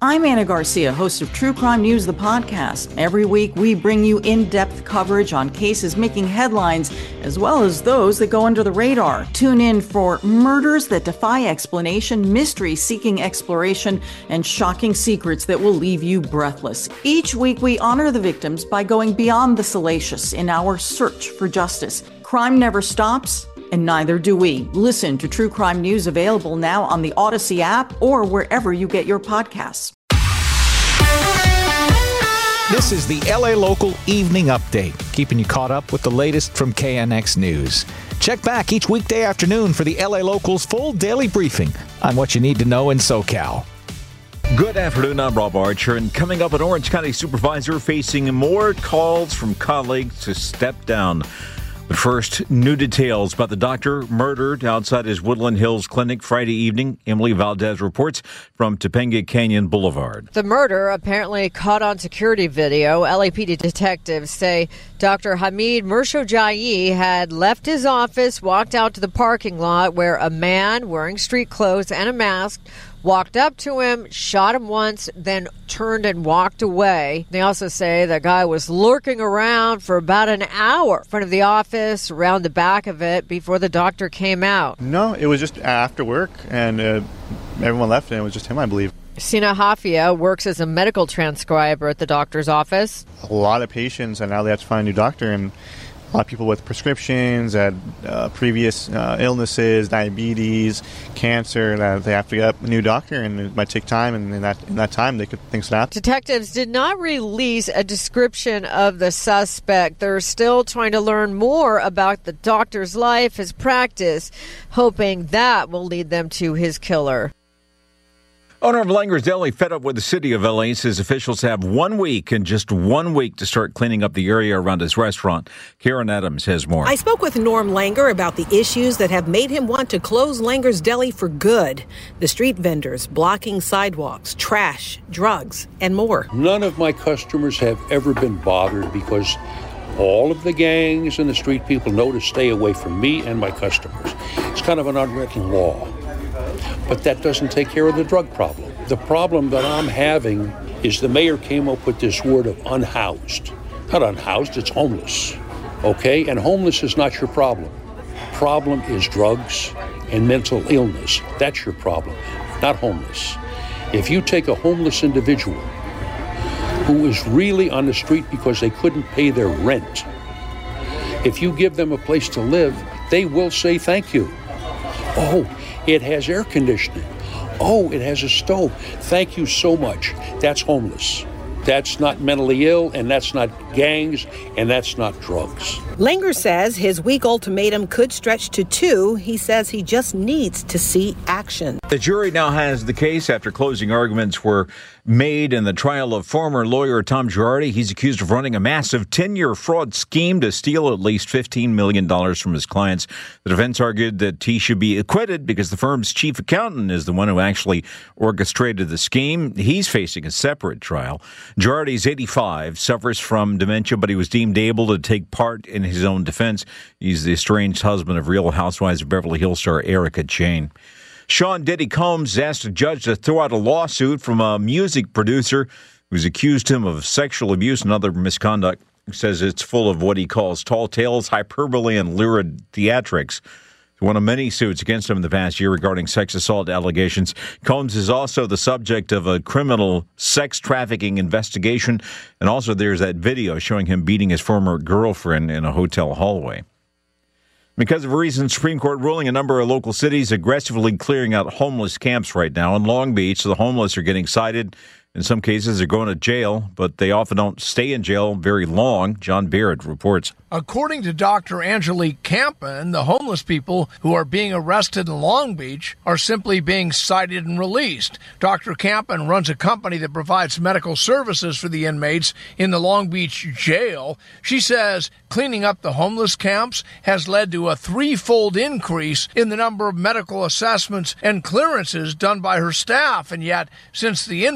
I'm Anna Garcia, host of True Crime News, the podcast. Every week, we bring you in-depth coverage on cases making headlines, as well as those that go under the radar. Tune in for murders that defy explanation, mystery seeking exploration, and shocking secrets that will leave you breathless. Each week, we honor the victims by going beyond the salacious in our search for justice. Crime never stops, and neither do we. Listen to True Crime News, available now on the Odyssey app or wherever you get your podcasts. This is the LA Local Evening Update, keeping you caught up with the latest from KNX News. Check back each weekday afternoon for the LA Local's full daily briefing on what you need to know in SoCal. Good afternoon, I'm Rob Archer, and coming up, an Orange County supervisor facing more calls from colleagues to step down. But first, new details about the doctor murdered outside his Woodland Hills clinic Friday evening. Emily Valdez reports from Topanga Canyon Boulevard. The murder apparently caught on security video. LAPD detectives say Dr. Hamid Murshojayi had left his office, walked out to the parking lot where a man wearing street clothes and a mask walked up to him, shot him once, then turned and walked away. They also say the guy was lurking around for about an hour in front of the office, around the back of it, before the doctor came out. No, it was just after work, and everyone left, and it was just him, I believe. Sina Hafia works as a medical transcriber at the doctor's office. A lot of patients, and now they have to find a new doctor, and a lot of people with prescriptions, had previous illnesses, diabetes, cancer, that they have to get a new doctor, and it might take time, and in that time, things could happen. Detectives did not release a description of the suspect. They're still trying to learn more about the doctor's life, his practice, hoping that will lead them to his killer. Owner of Langer's Deli, fed up with the city of LA, says officials have 1 week and just 1 week to start cleaning up the area around his restaurant. Karen Adams has more. I spoke with Norm Langer about the issues that have made him want to close Langer's Deli for good. The street vendors blocking sidewalks, trash, drugs, and more. None of my customers have ever been bothered because all of the gangs and the street people know to stay away from me and my customers. It's kind of an unwritten law. But that doesn't take care of the drug problem. The problem that I'm having is the mayor came up with this word of unhoused. Not unhoused, it's homeless. Okay? And homeless is not your problem. Problem is drugs and mental illness. That's your problem, not homeless. If you take a homeless individual who is really on the street because they couldn't pay their rent, if you give them a place to live, they will say thank you. Oh, it has air conditioning. Oh, it has a stove. Thank you so much. That's homeless. That's not mentally ill, and that's not gangs, and that's not drugs. Langer says his week ultimatum could stretch to 2. He says he just needs to see action. The jury now has the case after closing arguments were made in the trial of former lawyer Tom Girardi. He's accused of running a massive 10-year fraud scheme to steal at least $15 million from his clients. The defense argued that he should be acquitted because the firm's chief accountant is the one who actually orchestrated the scheme. He's facing a separate trial. Girardi's 85, suffers from dementia, but he was deemed able to take part in his own defense. He's the estranged husband of Real Housewives of Beverly Hills star Erica Jane. Sean Diddy Combs asked a judge to throw out a lawsuit from a music producer who's accused him of sexual abuse and other misconduct. He says it's full of what he calls tall tales, hyperbole, and lurid theatrics. One of many suits against him in the past year regarding sex assault allegations. Combs is also the subject of a criminal sex trafficking investigation. And also there's that video showing him beating his former girlfriend in a hotel hallway. Because of a recent Supreme Court ruling, a number of local cities aggressively clearing out homeless camps right now. In Long Beach, the homeless are getting cited. In some cases, they're going to jail, but they often don't stay in jail very long. John Barrett reports. According to Dr. Angelique Campen, the homeless people who are being arrested in Long Beach are simply being cited and released. Dr. Campen runs a company that provides medical services for the inmates in the Long Beach jail. She says cleaning up the homeless camps has led to a 3-fold increase in the number of medical assessments and clearances done by her staff. And yet, since the inmates are not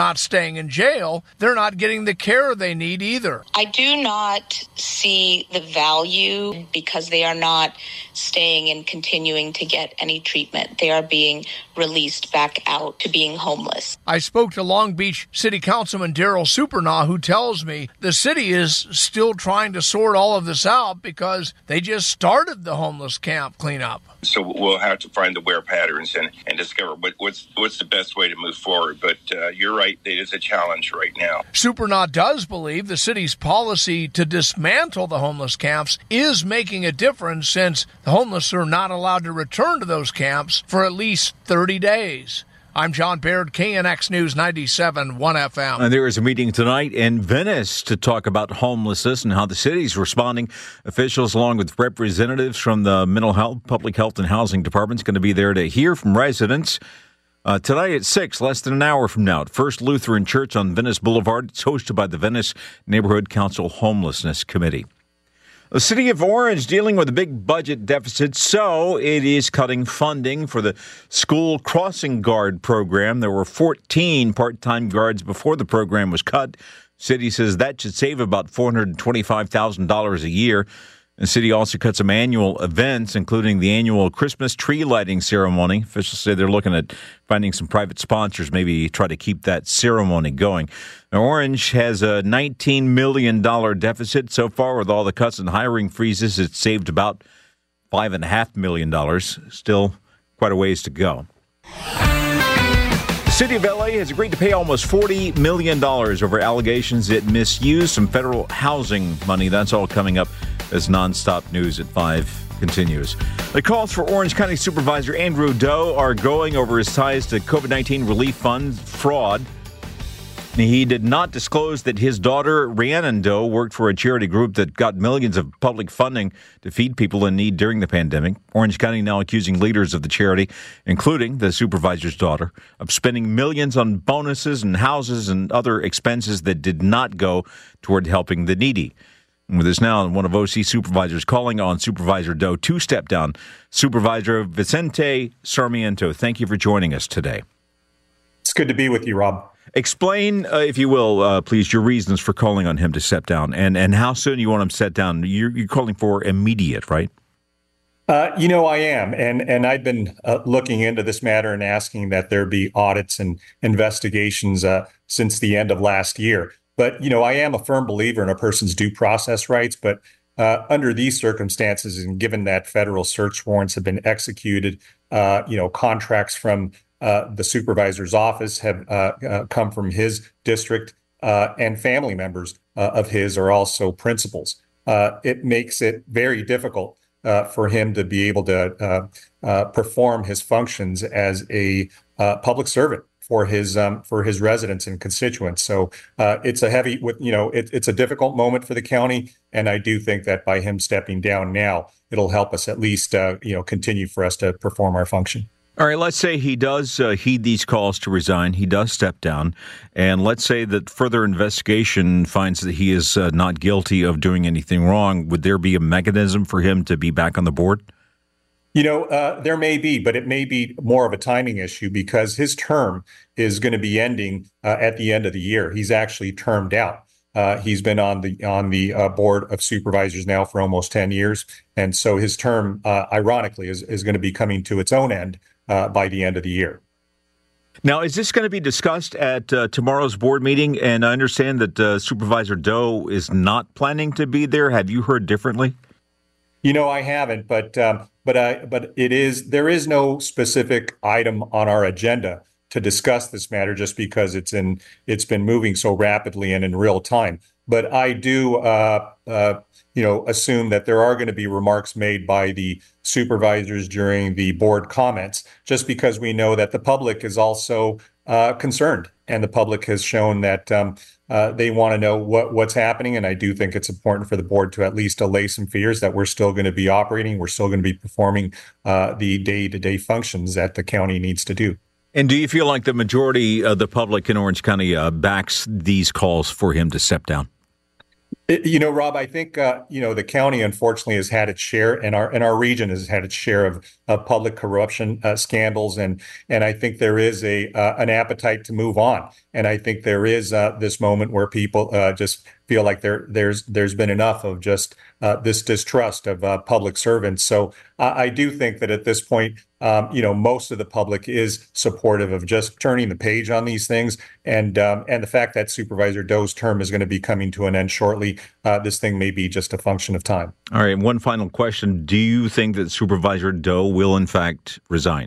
not staying in jail, they're not getting the care they need either. I do not see the value because they are not staying and continuing to get any treatment. They are being released back out to being homeless. I spoke to Long Beach City Councilman Daryl Supernaw, who tells me the city is still trying to sort all of this out because they just started the homeless camp cleanup. So we'll have to find the wear patterns and discover what's the best way to move forward. But you're right, it is a challenge right now. Supernaw does believe the city's policy to dismantle the homeless camps is making a difference, since the homeless are not allowed to return to those camps for at least 30 days. I'm John Baird, KNX News 97.1 FM. And there is a meeting tonight in Venice to talk about homelessness and how the city's responding. Officials, along with representatives from the mental health, public health, and housing departments, going to be there to hear from residents. Tonight at 6, less than an hour from now, at First Lutheran Church on Venice Boulevard. It's hosted by the Venice Neighborhood Council Homelessness Committee. The city of Orange dealing with a big budget deficit, so it is cutting funding for the school crossing guard program. There were 14 part-time guards before the program was cut. City says that should save about $425,000 a year. The city also cut some annual events, including the annual Christmas tree lighting ceremony. Officials say they're looking at finding some private sponsors, maybe try to keep that ceremony going. Now, Orange has a $19 million deficit so far. With all the cuts and hiring freezes, it's saved about $5.5 million. Still quite a ways to go. The city of L.A. has agreed to pay almost $40 million over allegations it misused some federal housing money. That's all coming up as Nonstop News at 5 continues. The calls for Orange County Supervisor Andrew Doe are going over his ties to COVID-19 relief fund fraud. He did not disclose that his daughter, Rhiannon Doe, worked for a charity group that got millions of public funding to feed people in need during the pandemic. Orange County now accusing leaders of the charity, including the supervisor's daughter, of spending millions on bonuses and houses and other expenses that did not go toward helping the needy. And with us now, one of OC supervisors calling on Supervisor Doe to step down, Supervisor Vicente Sarmiento. Thank you for joining us today. It's good to be with you, Rob. Explain, if you will, please, your reasons for calling on him to step down and how soon you want him to step down. You're calling for immediate, right? I am. And I've been looking into this matter and asking that there be audits and investigations since the end of last year. But, I am a firm believer in a person's due process rights. But under these circumstances, and given that federal search warrants have been executed, contracts from the supervisor's office have come from his district, and family members of his are also principals. It makes it very difficult for him to be able to perform his functions as a public servant for his residents and constituents. So it's it's a difficult moment for the county, and I do think that by him stepping down now, it'll help us at least continue for us to perform our function. All right, let's say he does heed these calls to resign. He does step down. And let's say that further investigation finds that he is not guilty of doing anything wrong. Would there be a mechanism for him to be back on the board? There may be, but it may be more of a timing issue because his term is going to be ending at the end of the year. He's actually termed out. He's been on the board of supervisors now for almost 10 years. And so his term, ironically, is going to be coming to its own end by the end of the year. Now, is this going to be discussed at tomorrow's board meeting? And I understand that Supervisor Doe is not planning to be there. Have you heard differently? I haven't, but there is no specific item on our agenda to discuss this matter just because it's been moving so rapidly and in real time. But I do assume that there are going to be remarks made by the supervisors during the board comments, just because we know that the public is also concerned, and the public has shown that they want to know what's happening. And I do think it's important for the board to at least allay some fears that we're still going to be operating, we're still going to be performing the day-to-day functions that the county needs to do. And do you feel like the majority of the public in Orange County backs these calls for him to step down? Rob, I think the county unfortunately has had its share, and our region has had its share of public corruption scandals, and I think there is an appetite to move on, and I think there is this moment where people just feel like there's been enough of just this distrust of public servants. So I do think that at this point, most of the public is supportive of just turning the page on these things, and the fact that Supervisor Doe's term is going to be coming to an end shortly. This thing may be just a function of time. All right. One final question. Do you think that Supervisor Doe will, in fact, resign?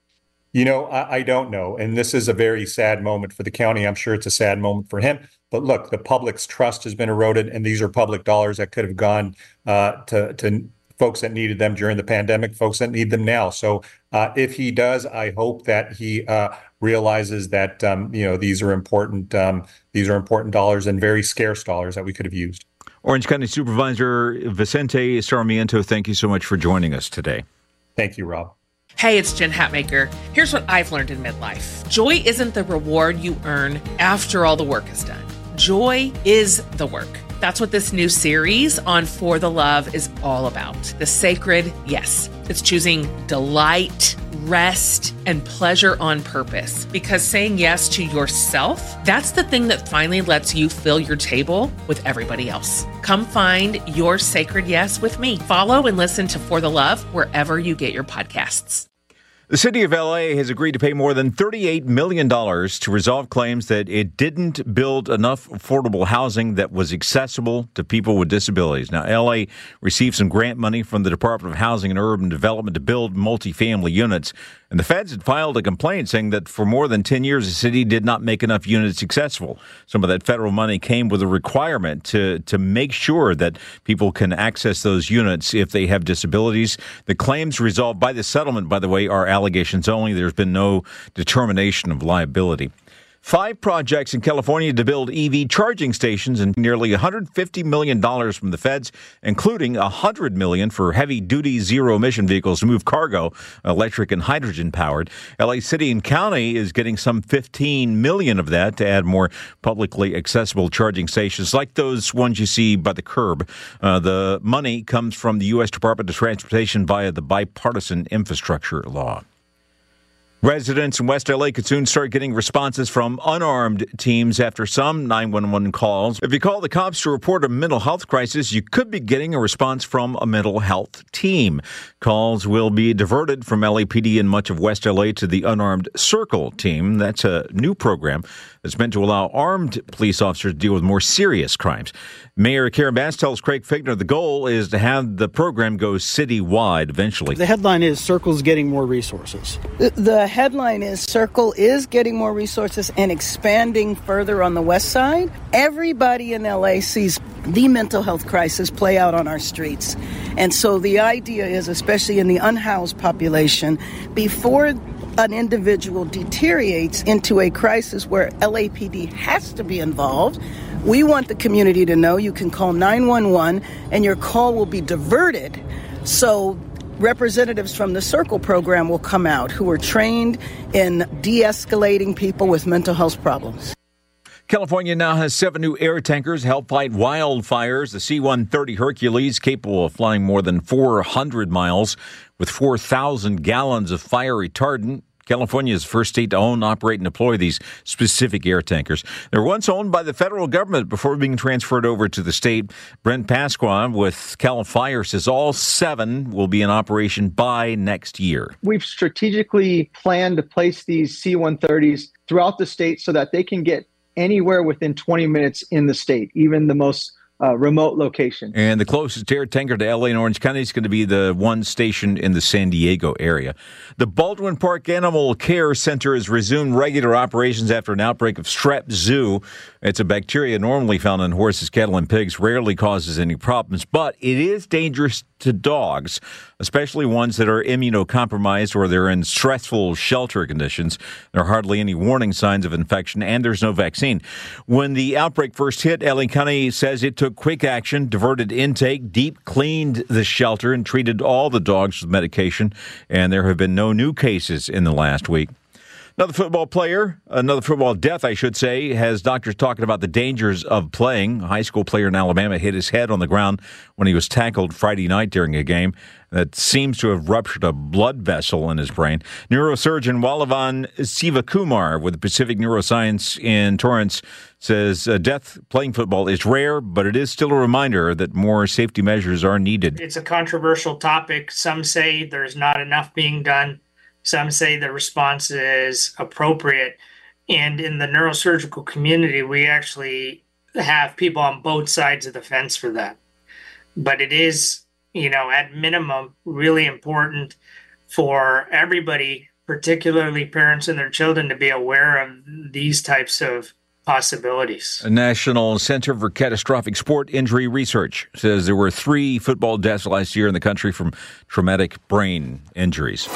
I don't know. And this is a very sad moment for the county. I'm sure it's a sad moment for him. But look, the public's trust has been eroded, and these are public dollars that could have gone to folks that needed them during the pandemic, folks that need them now. So if he does, I hope that he realizes that these are important dollars and very scarce dollars that we could have used. Orange County Supervisor Vicente Sarmiento, thank you so much for joining us today. Thank you, Rob. Hey, it's Jen Hatmaker. Here's what I've learned in midlife. Joy isn't the reward you earn after all the work is done. Joy is the work. That's what this new series on For the Love is all about. The sacred yes. It's choosing delight, rest, and pleasure on purpose. Because saying yes to yourself, that's the thing that finally lets you fill your table with everybody else. Come find your sacred yes with me. Follow and listen to For the Love wherever you get your podcasts. The city of L.A. has agreed to pay more than $38 million to resolve claims that it didn't build enough affordable housing that was accessible to people with disabilities. Now, L.A. received some grant money from the Department of Housing and Urban Development to build multifamily units. And the feds had filed a complaint saying that for more than 10 years, the city did not make enough units accessible. Some of that federal money came with a requirement to make sure that people can access those units if they have disabilities. The claims resolved by the settlement, by the way, are allegations only. There's been no determination of liability. 5 projects in California to build EV charging stations and nearly $150 million from the feds, including $100 million for heavy-duty zero-emission vehicles to move cargo, electric and hydrogen-powered. L.A. City and County is getting some $15 million of that to add more publicly accessible charging stations like those ones you see by the curb. The money comes from the U.S. Department of Transportation via the bipartisan infrastructure law. Residents in West L.A. could soon start getting responses from unarmed teams after some 911 calls. If you call the cops to report a mental health crisis, you could be getting a response from a mental health team. Calls will be diverted from LAPD in much of West L.A. to the Unarmed Circle team. That's a new program that's meant to allow armed police officers to deal with more serious crimes. Mayor Karen Bass tells Craig Figner the goal is to have the program go citywide eventually. The headline is Circle's getting more resources. The headline is Circle is getting more resources and expanding further on the west side. Everybody in LA sees the mental health crisis play out on our streets. And so the idea is, especially in the unhoused population, before an individual deteriorates into a crisis where LAPD has to be involved, we want the community to know you can call 911 and your call will be diverted. So representatives from the Circle program will come out who are trained in de-escalating people with mental health problems. California now has 7 new air tankers to help fight wildfires. The C-130 Hercules, capable of flying more than 400 miles with 4,000 gallons of fire retardant. California is the first state to own, operate, and deploy these specific air tankers. They were once owned by the federal government before being transferred over to the state. Brent Pasqua with Cal Fire says all 7 will be in operation by next year. We've strategically planned to place these C-130s throughout the state so that they can get anywhere within 20 minutes in the state, even the most remote location. And the closest air tanker to L.A. and Orange County is going to be the one stationed in the San Diego area. The Baldwin Park Animal Care Center has resumed regular operations after an outbreak of strep zoo. It's a bacteria normally found in horses, cattle, and pigs, rarely causes any problems, but it is dangerous to dogs, especially ones that are immunocompromised or they're in stressful shelter conditions. There are hardly any warning signs of infection, and there's no vaccine. When the outbreak first hit, L.A. County says it took quick action, diverted intake, deep cleaned the shelter, and treated all the dogs with medication, and there have been no new cases in the last week. Another football death, I should say, has doctors talking about the dangers of playing. A high school player in Alabama hit his head on the ground when he was tackled Friday night during a game that seems to have ruptured a blood vessel in his brain. Neurosurgeon Walavan Sivakumar with the Pacific Neuroscience in Torrance says death playing football is rare, but it is still a reminder that more safety measures are needed. It's a controversial topic. Some say there's not enough being done. Some say the response is appropriate. And in the neurosurgical community, we actually have people on both sides of the fence for that. But it is, at minimum, really important for everybody, particularly parents and their children, to be aware of these types of possibilities. A National Center for Catastrophic Sport Injury Research says there were 3 football deaths last year in the country from traumatic brain injuries.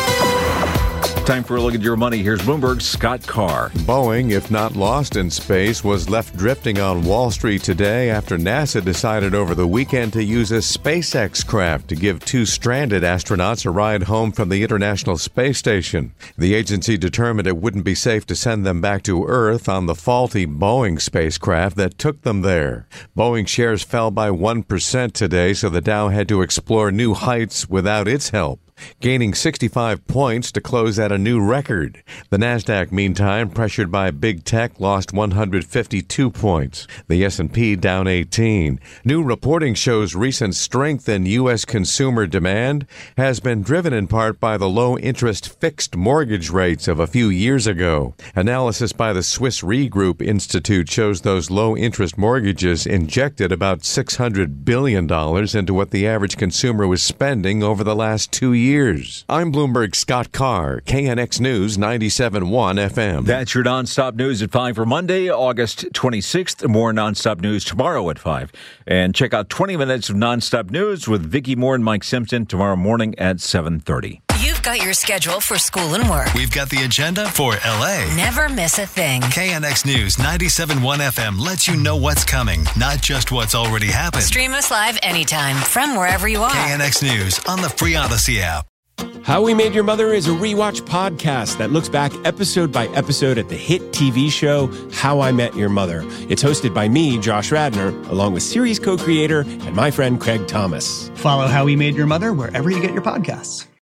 Time for a look at your money. Here's Bloomberg's Scott Carr. Boeing, if not lost in space, was left drifting on Wall Street today after NASA decided over the weekend to use a SpaceX craft to give 2 stranded astronauts a ride home from the International Space Station. The agency determined it wouldn't be safe to send them back to Earth on the faulty Boeing spacecraft that took them there. Boeing shares fell by 1% today, so the Dow had to explore new heights without its help, gaining 65 points to close at a new record. The Nasdaq, meantime, pressured by big tech, lost 152 points. The S&P down 18. New reporting shows recent strength in U.S. consumer demand has been driven in part by the low-interest fixed mortgage rates of a few years ago. Analysis by the Swiss Re Group Institute shows those low-interest mortgages injected about $600 billion into what the average consumer was spending over the last 2 years. I'm Bloomberg's Scott Carr, KNX News 97.1 FM. That's your nonstop news at 5 for Monday, August 26th. More nonstop news tomorrow at 5. And check out 20 minutes of nonstop news with Vicki Moore and Mike Simpson tomorrow morning at 7:30. You've got your schedule for school and work. We've got the agenda for LA. Never miss a thing. KNX News 97.1 FM lets you know what's coming, not just what's already happened. Stream us live anytime from wherever you are. KNX News on the free Odyssey app. How We Made Your Mother is a rewatch podcast that looks back episode by episode at the hit TV show How I Met Your Mother. It's hosted by me, Josh Radnor, along with series co-creator and my friend Craig Thomas. Follow How We Made Your Mother wherever you get your podcasts.